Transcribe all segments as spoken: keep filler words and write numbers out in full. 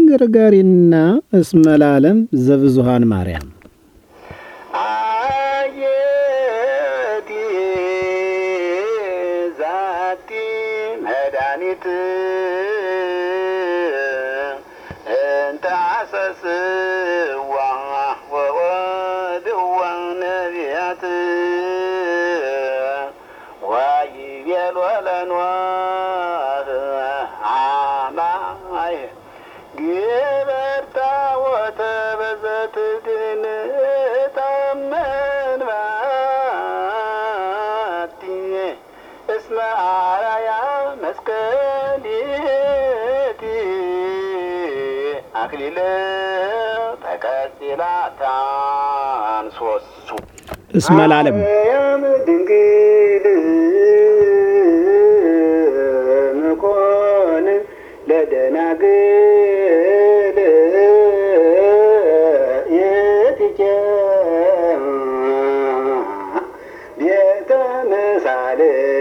አንገርጋሪና እስመላለም ዘብዙሃን ማርያም አየቲ ዛቲ መድኃኒት እንተ አሰስዋ ወወድዋ ነቢያት ወይቤሎ ለኖህ አማይ ግበርታ ወተበዘትድን ታመን ባቲ እስመ አራያ መስቀሊቲ አክሊለ ተቀጽላ ታንሶሱ እስመላለም ድንግል መኮን ለደናግል የትቼ ቤተ ምሳሌ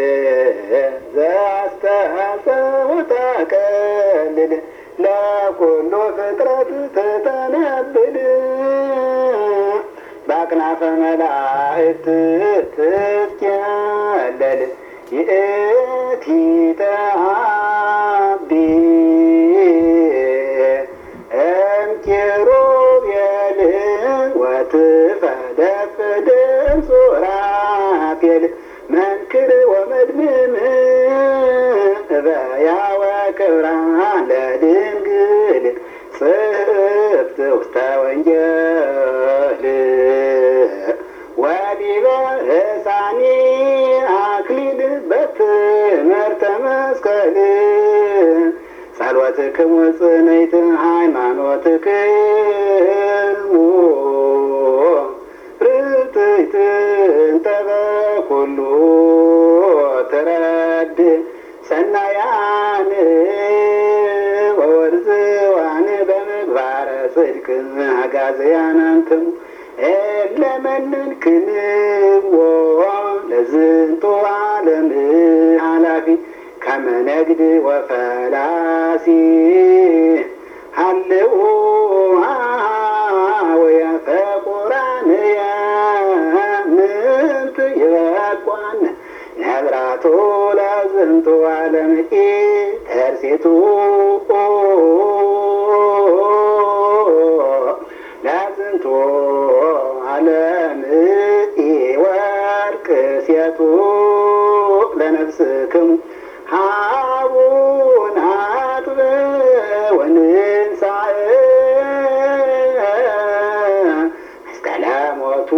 ዘአስተሐሰውታ ቀልል ለኩሉ ፍጥረት ትተነብል በአክናፈ መላእክት ትትኬለል ይእቲ ተአቢ እምኪሩቤል ወትፈደፍድ ሱራፌል መንክር ወመድምም እበያ ወክብራ ለድንግል ጽሕፍት ውስተ ወንጌል ወዲበ ሕፃኒ አክሊል በትምህርተ መስቀል ጸሎትክሙ ጽንዕት ሃይማኖትክሙ ርትዕት እንተ በኩሉ ትረድ ሰናያን ወወርዝዋን በምግባረ ጽድቅ አጋዝያን አንትሙ ለመንንክንዎ ለዝንቱ ዓለም ኃላፊ ከመ ነግድ ወፈላሲ ሃልኡ ወየፈቁራንየ ምንት ይበቋን ነብራቱ ለዝንቱ ዓለም ተርሴቱ ለዝንቱ ዓለም ወርቅ ሴቱ ለነፍስክሙ ሀቡን አጥበ ወንንሳእ መስቀለ ሞቱ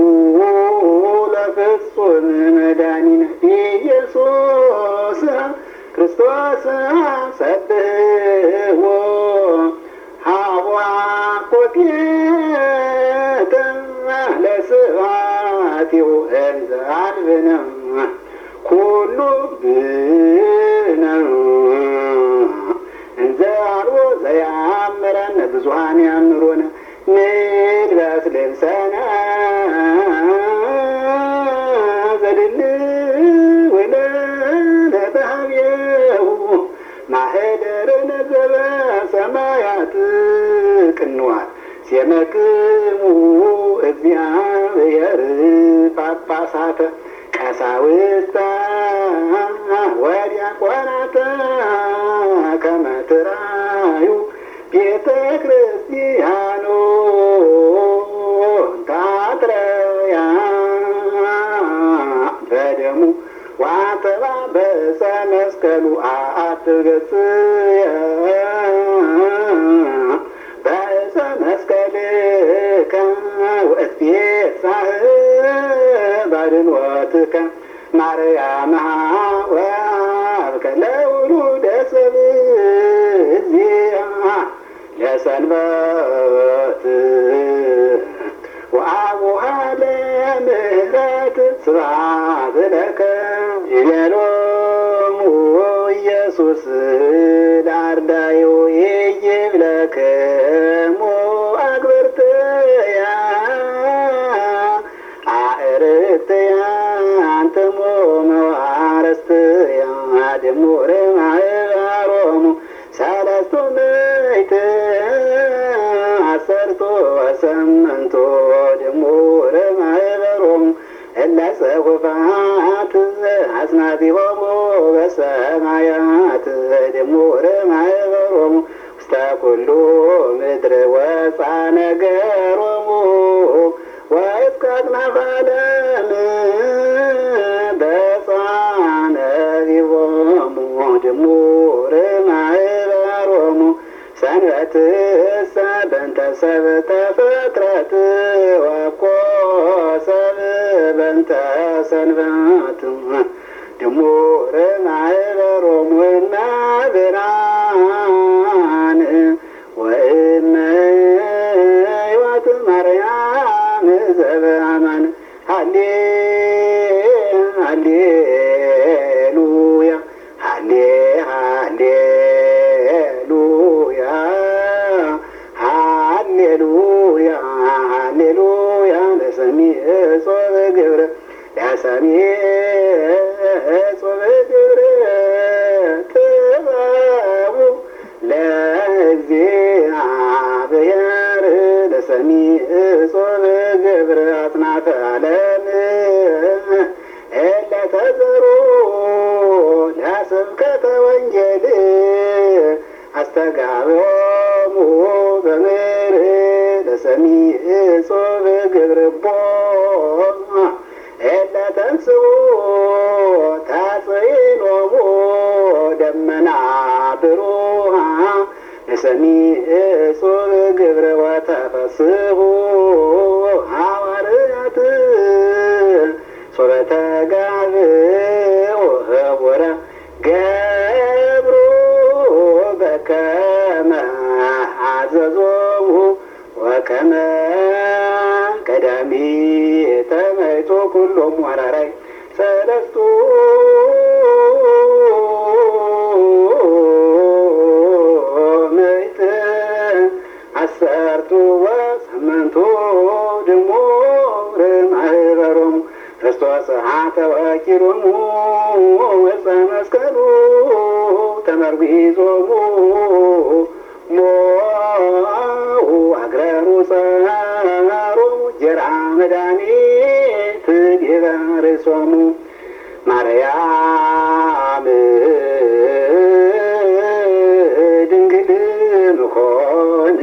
ለፍጹም መድኃኒነ ኢየሱስ ክርስቶስ ሰብሕዎ ሀዋ ኮቴተ ለስብሐቲሁ እንዘ አልብነ ኩሉ ብነ እንዘ አልቦ ዘያምረነ ብዙኃን ያምሩነ ንልበስ ልብሰነ ዘድልው ለነተሃብየሁ ማኅደርነ ዘበሰማያት ቅንዋት ሴመክሙ እግዚአብሔር ጳጳሳተ ቀሳውስተ ወዲያቆናተ ከመ ትራዩ ቤተ ክርስቲያኖ ታጥረያ በደሙ ዋተባ በዕፀ መስቀሉ አትገጽየ በዕፀ መስቀልከ ወእትቤሳህ ባድንወትከ ማርያም ወሀብከ ለውሉደ ሰብእ ለሰንበት ወአቡሃ ለምህረት ስብሐት ለከ ይቤሎሙ ኢየሱስ ለአርዳዩ ይይብለክሙ አግብርትያ አዕርክትያ አንትሙ መዋረስትያ ድሙር ማህበሮሙ ሰለስቱ ምዕት ወሰመንቶ ድሙረ ማህበሮሙ እለ ጽሑፋት አጽናቢሆሙ በሰማያት ድሙረ ማህበሮሙ ውስተ ኩሉ ምድር ወፃ ነገሮሙ ወእስከ አጽናፈ ዓለም በፃ ነቢቦሙ ድሙረ ማህበሮሙ ሰንበትሰ በእንተ ሰብእ ተፈጥረት ወኮ ሰብእ በእንተ ሰንበት ድሙረ ማህበሮሙ እመ ብርሃን ወእመ ሕይወት ማርያም ዘበአማን ሃሌ ሃሌሉያ ሃሌ ሃሌሉያ ሃሌሉያ ሃሌሉያ ለሰሚዕ ጾበ ግብረ ለሰሚዕ ጾበ ግብረ ጥበቡ ለእግዚአብሔር ለሰሚዕ ጾበ ግብረ አጽናፈ ዓለም እለ ተዘሩ ለስብከተ ወንጌል አስተጋብኦሙ በምድር ለሰሚዕ ጾበ ግብረ ቦሙ እለ ተንሥኡ ተጽኢኖሙ ደመና ብሩሃ ለሰሚዕ ጾበ ግብረ ወተፈስሑ ሐዋርያት ጾበ ተጋብኡ ህቡረ ገብሩ በከመ አዘዞሙ ወከመ ቀዳሚ ተመይቶ ኩሎሙ አራራይ ሰለስቱ ምዕት አሰርቱ ወሰመንቱ ድሙረ ማህበሮሙ ክርስቶስ ተወኪሎሙ ዕፀ መስቀሉ ተመርጒዞሙ ሞዑ አግረሩ ጸሮሙ ጀርአ መድኃኒት ዲበ ርእሶሙ ማርያም ድንግል ምኮን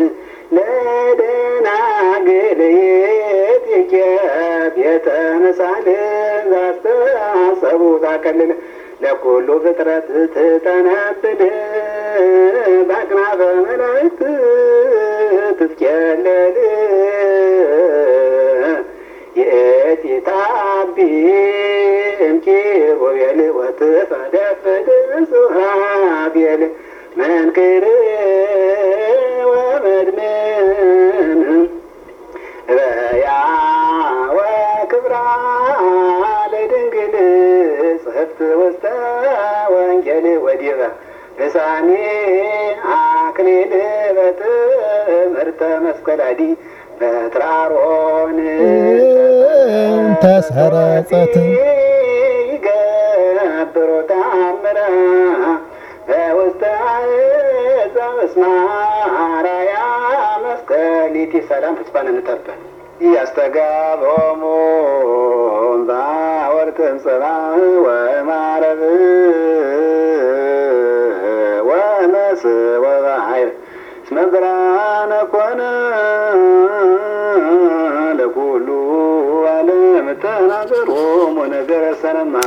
ለደናግል የጥቄ ቤተ መሳልል ዛስተአሰቡ ዛከልል ለኩሉ ፍጥረት ትጠነብል በአክናፈ መላእክት ትትኬለል ይእቲ ታቢ እምኪሩቤል ወትፈደፍድ ሱሃቤል መንክር ወመድመን በያ ወክብራ ለድንግል ጽሕፍት ውስተ ወንጌል ወዲበ ልሳኔ አክሊል በትምህርተ መስቀላዲ በትራሮን ተሰረጸት ይገብሮ ተአምራ በውስተ ዕፀ ምስማራያ መስቀሊቲ ሰላም ፍስፋን እንጠበል ያስተጋቦሙ ባወርትም ጽባህ ወማረብ ወመስ ወባሕር እስመ ብርሃነ ኮነ ለኩሉ ዓለም ተናገሮሙ ነገረ ሰላም